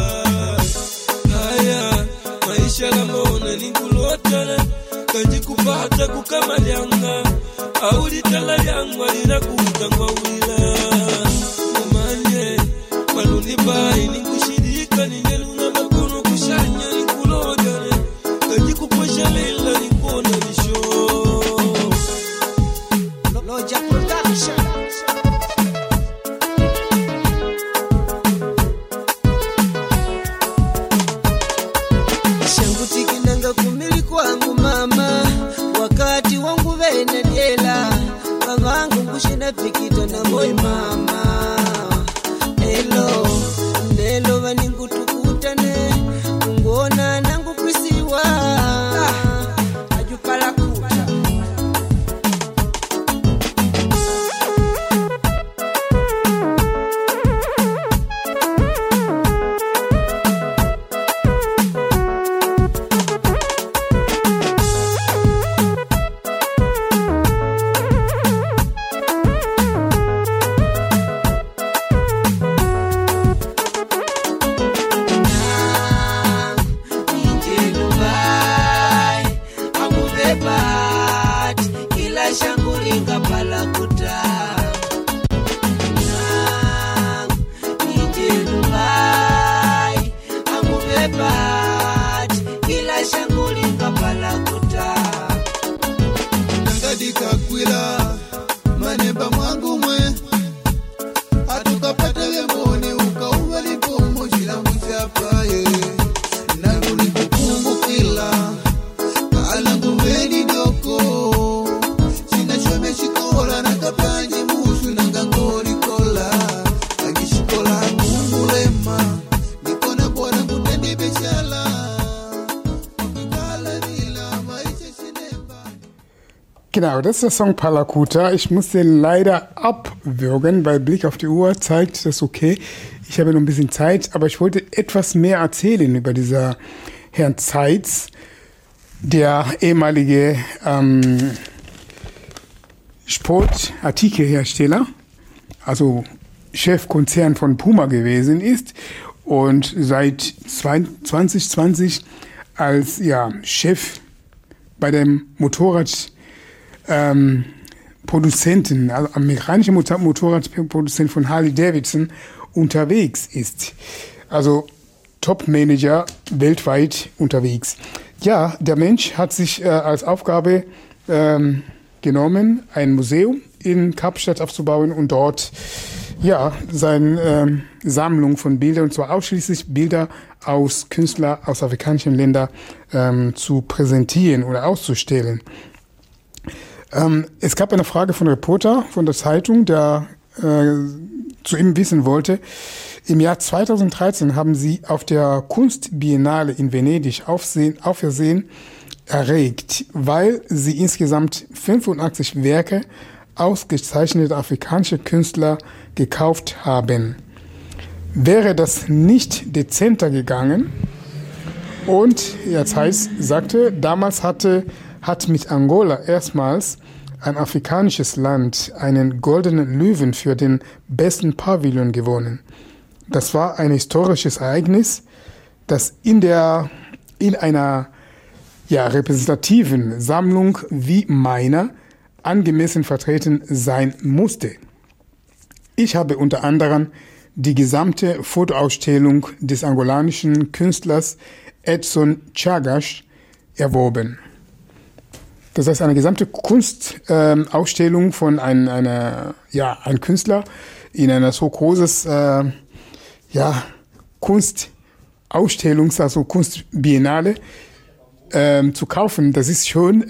Haya, maisha lambona ninkulotana Kanji kupata kukamalianga Auli tala yangu alina kuitangwa wila Umanye, maluni bai ninkushirika Ningeluna makono kushanya ninkulogane Kanji kuposha lila nikuona nisho Loja Production Shanguti kinanga kumili kwangu mama Wakati wangu vene diela Mamangu ngushina pikita na boy mama Nelo vaningu tukutane Ungona nangu kwisiwa Ajupalakuta Shangulinga Palakuta Nijerubai Amubebat Kila shangulinga Palakuta Nangadika kwila manemba mwangu mwe Atukapata lemboni ukauwa lipomo jila mchapaye Nangu nikukumbu kila Kalangu veni doko Shikola na kapanji musu na ngangori kola Agishikola kungulema Nikona bwana kutendi bechala Wakikala nila maisha shinemba. Genau, das ist der Song Palakuta. Ich muss den leider abwürgen, weil Blick auf die Uhr zeigt das okay. Ich habe noch ein bisschen Zeit, aber ich wollte etwas mehr erzählen über dieser Herrn Zeitz, der ehemalige Sportartikelhersteller, also Chefkonzern von Puma gewesen ist und seit 2020 als Chef bei dem Motorradproduzenten, also amerikanischer Motorradproduzent von Harley Davidson unterwegs ist. Also Top-Manager weltweit unterwegs. Ja, der Mensch hat sich als Aufgabe genommen, ein Museum in Kapstadt aufzubauen und dort Ja, seine Sammlung von Bildern, und zwar ausschließlich Bilder aus Künstlern aus afrikanischen Ländern zu präsentieren oder auszustellen. Es gab eine Frage von einem Reporter von der Zeitung, der zu ihm wissen wollte, im Jahr 2013 haben sie auf der Kunstbiennale in Venedig Aufsehen erregt, weil sie insgesamt 85 Werke ausgezeichneter afrikanischer Künstler gekauft haben. Wäre das nicht dezenter gegangen? Und jetzt sagte, damals hat mit Angola erstmals ein afrikanisches Land einen goldenen Löwen für den besten Pavillon gewonnen. Das war ein historisches Ereignis, das in einer repräsentativen Sammlung wie meiner angemessen vertreten sein musste. Ich habe unter anderem die gesamte Fotoausstellung des angolanischen Künstlers Edson Chagas erworben. Das heißt, eine gesamte Kunstausstellung von einem Künstler in einer so großes Kunstausstellung, also Kunstbiennale zu kaufen. Das ist schon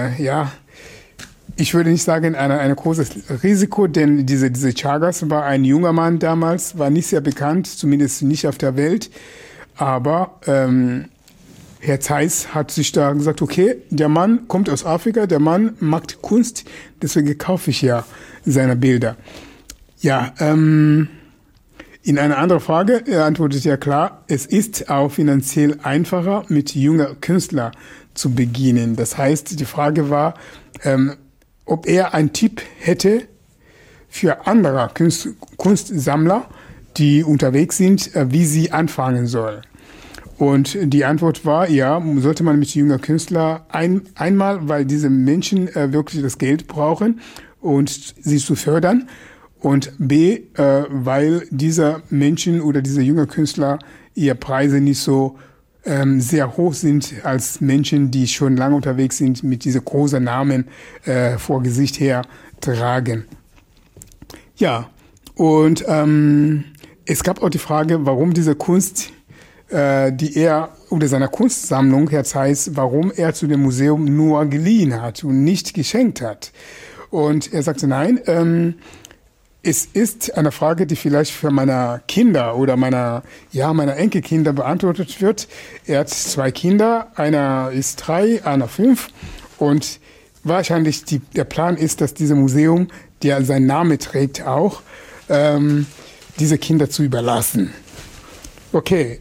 ich würde nicht sagen ein großes Risiko, denn diese Chagas war ein junger Mann damals, war nicht sehr bekannt, zumindest nicht auf der Welt, aber Herr Zeiss hat sich da gesagt, okay, der Mann kommt aus Afrika, der Mann macht Kunst, deswegen kaufe ich ja seine Bilder. Ja, in einer anderen Frage antwortet er klar, es ist auch finanziell einfacher, mit junger Künstler zu beginnen. Das heißt, die Frage war, ob er einen Tipp hätte für andere Kunstsammler, die unterwegs sind, wie sie anfangen sollen. Und die Antwort war, ja, sollte man mit jünger Künstler einmal, weil diese Menschen wirklich das Geld brauchen und sie zu fördern, und B, weil diese Menschen oder diese jünger Künstler ihre Preise nicht so sehr hoch sind als Menschen, die schon lange unterwegs sind, mit diesen großen Namen vor Gesicht her tragen. Ja, und es gab auch die Frage, warum diese Kunst, die er oder seiner Kunstsammlung, Herr Zeiss, warum er zu dem Museum nur geliehen hat und nicht geschenkt hat. Und er sagte, nein, es ist eine Frage, die vielleicht für meine Kinder oder meiner Enkelkinder beantwortet wird. Er hat 2 Kinder, einer ist 3, einer 5, und wahrscheinlich der Plan ist, dass dieses Museum, der seinen Namen trägt, auch diese Kinder zu überlassen. Okay,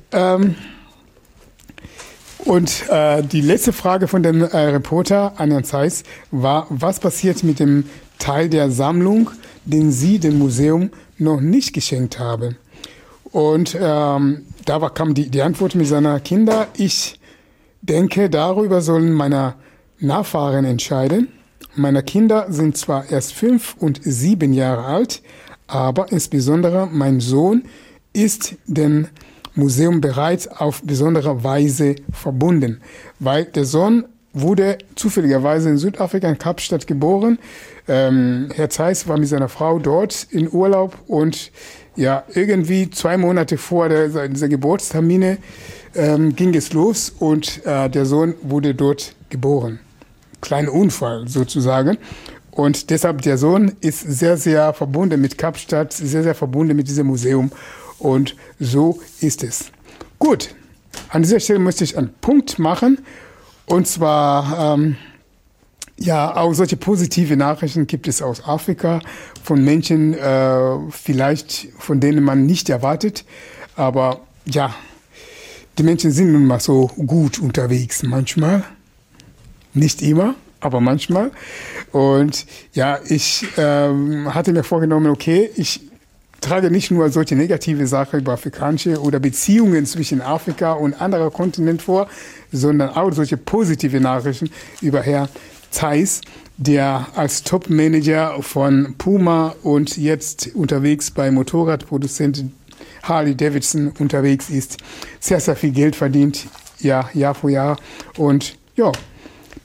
und die letzte Frage von dem Reporter an Herrn Zeiss war, was passiert mit dem Teil der Sammlung, den Sie dem Museum noch nicht geschenkt haben? Und kam die Antwort mit seiner Kinder, ich denke, darüber sollen meine Nachfahren entscheiden. Meine Kinder sind zwar erst 5 und 7 Jahre alt, aber insbesondere mein Sohn ist dem Museum bereits auf besondere Weise verbunden, weil der Sohn wurde zufälligerweise in Südafrika, in Kapstadt, geboren. Herr Zeiss war mit seiner Frau dort in Urlaub, und ja, irgendwie 2 Monate vor dieser Geburtstermine ging es los, und der Sohn wurde dort geboren. Kleiner Unfall sozusagen. Und deshalb, der Sohn ist sehr, sehr verbunden mit Kapstadt, sehr, sehr verbunden mit diesem Museum. Und so ist es. Gut, an dieser Stelle möchte ich einen Punkt machen. Und zwar, auch solche positive Nachrichten gibt es aus Afrika von Menschen, vielleicht von denen man nicht erwartet. Aber ja, die Menschen sind nun mal so gut unterwegs manchmal. Nicht immer, aber manchmal. Und ja, ich hatte mir vorgenommen, okay, ich trage nicht nur solche negative Sachen über afrikanische oder Beziehungen zwischen Afrika und anderen Kontinenten vor, sondern auch solche positive Nachrichten über Herrn Zeiss, der als Top-Manager von Puma und jetzt unterwegs bei Motorradproduzenten Harley Davidson unterwegs ist, sehr, sehr viel Geld verdient, Jahr für Jahr. Und ja,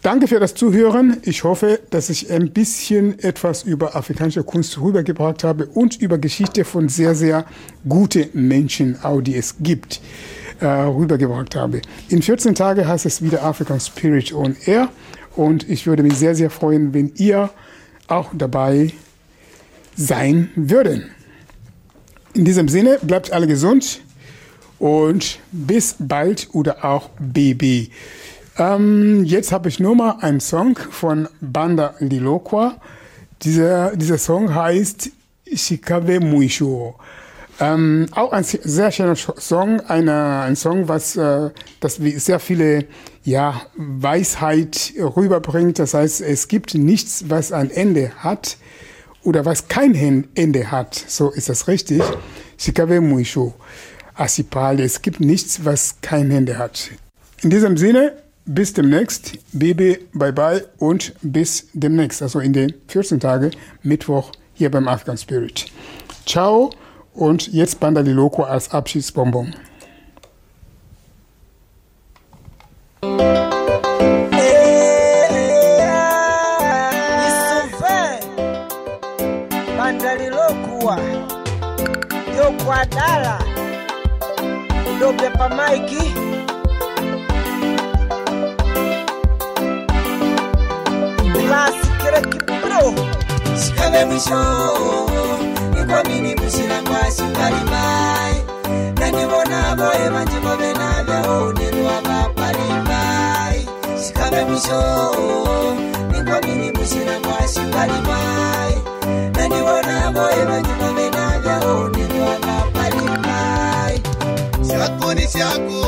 Danke für das Zuhören. Ich hoffe, dass ich ein bisschen etwas über afrikanische Kunst rübergebracht habe und über Geschichte von sehr, sehr guten Menschen, auch die es gibt, rübergebracht habe. In 14 Tagen heißt es wieder African Spirit on Air und ich würde mich sehr, sehr freuen, wenn ihr auch dabei sein würden. In diesem Sinne, bleibt alle gesund und bis bald oder auch BB. Jetzt habe ich nur mal einen Song von Banda Lilokwa. Dieser Song heißt Shikabe Mwisho. Auch ein sehr schöner Song, ein Song, das sehr viele Weisheit rüberbringt. Das heißt, es gibt nichts, was ein Ende hat oder was kein Ende hat. So ist das richtig. Shikabe Mwisho. Asipale. Es gibt nichts, was kein Ende hat. In diesem Sinne, bis demnächst, Baby, bye bye und bis demnächst, also in den 14 Tagen, Mittwoch hier beim African Spirit. Ciao und jetzt Banda Lilokwa als Abschiedsbonbon. Banda Lilokwa Yokwa Dala Dobe pa Mikey Shikabe mwisho Nikwamini mushirangwa shikali mai Nanibona boye manjimo benavya Onirwa mapali mai Shikabe mwisho Nikwamini mushirangwa shikali mai Nanibona boye manjimo benavya Onirwa mapali mai Shako ni shako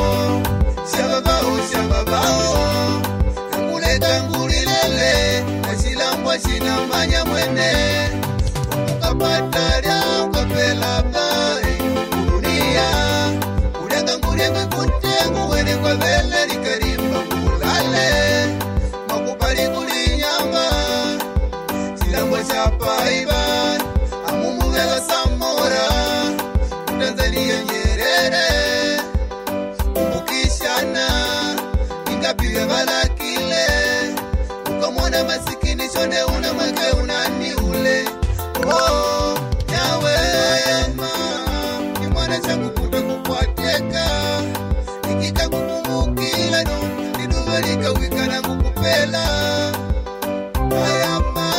Shababao Nakuleta ngulilele Ashilangwa shinamanya mwene Ukapataria ukapela bai Dunia Ulenga ngulengwe kuntengu Wene kwa vele likarimba ngulale Makupali kulinyama Shilangwa shapaiba Amumuvela Samora Tanzania Nyerere Umbukishana Ingapiwe balakile Ukamona masikini shone unamweke unani ule Oh, yawe ma Ni mwana changu kuto kukwateka Nikika kukumbukila no Niduvelika wika na kukupela Ayama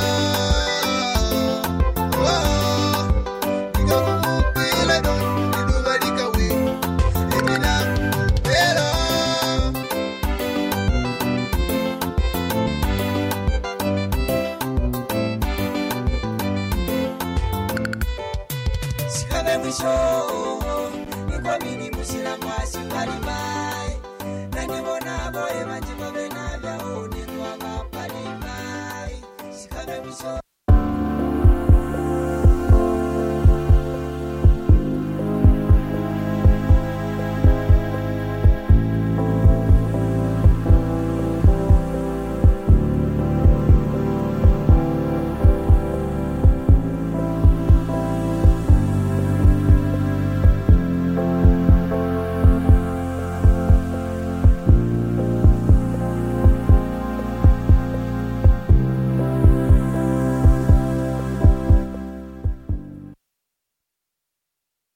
Oh, nikika kukumbukila no Niduvelika wika Etina kukupela Shikabe mwisho Nikwamini mushirangwa shikali mai Nanibona boye manjimo